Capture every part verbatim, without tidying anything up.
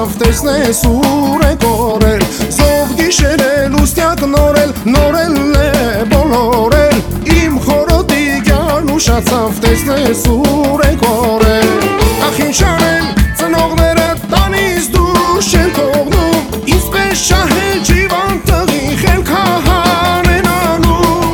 ցավ տեսնես ուր է կորել Զով գիշեր է լուսնյակ նորել նորել է բոլորել Իմ խորոտիկյան ուշացավ տեսնես ուր է կորել Ախ ինչ անեմ ծնողները տանից դուրս չեն թողնում Ինչպես շահել ջիվան տղի խելքահան են անում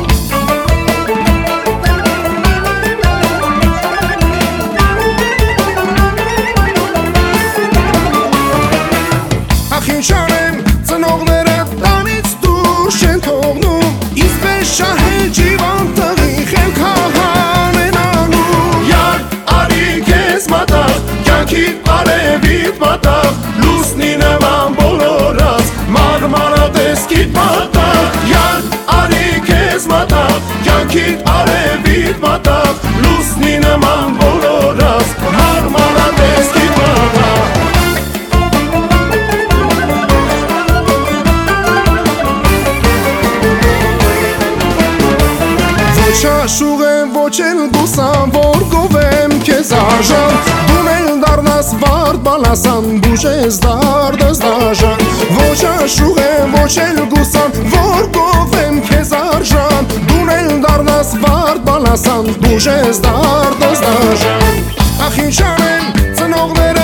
Ախ ինչ անեմ ծնողները տանից դուրս չեն թողնում Ինչպես շահել ջիվան տղի խելքահան են անում Յար արի քեզ մատաղ կյանքիդ արևիդ մատաղ Լուսնի նման բոլորած մարմարատեսքիդ մատաղ Յար արի քեզ մատաղ կյանքիդ արևիդ մատաղ Լուսնի նման բոլորած մարմարատեսքիդ մատաղ Ոչ աշուղ եմ, ոչ էլ գուսան, որ գովեմ քեզ արժան Դուն էլ դառնաս վարդ բալասան, բուժես դարդս դաժան Ոչ աշուղ եմ, ոչ էլ գուսան, որ գովեմ քեզ արժան Դուն էլ դառնաս վարդ բալասան, բուժես դարդս դաժան Ախ ինչ անեմ ծնողները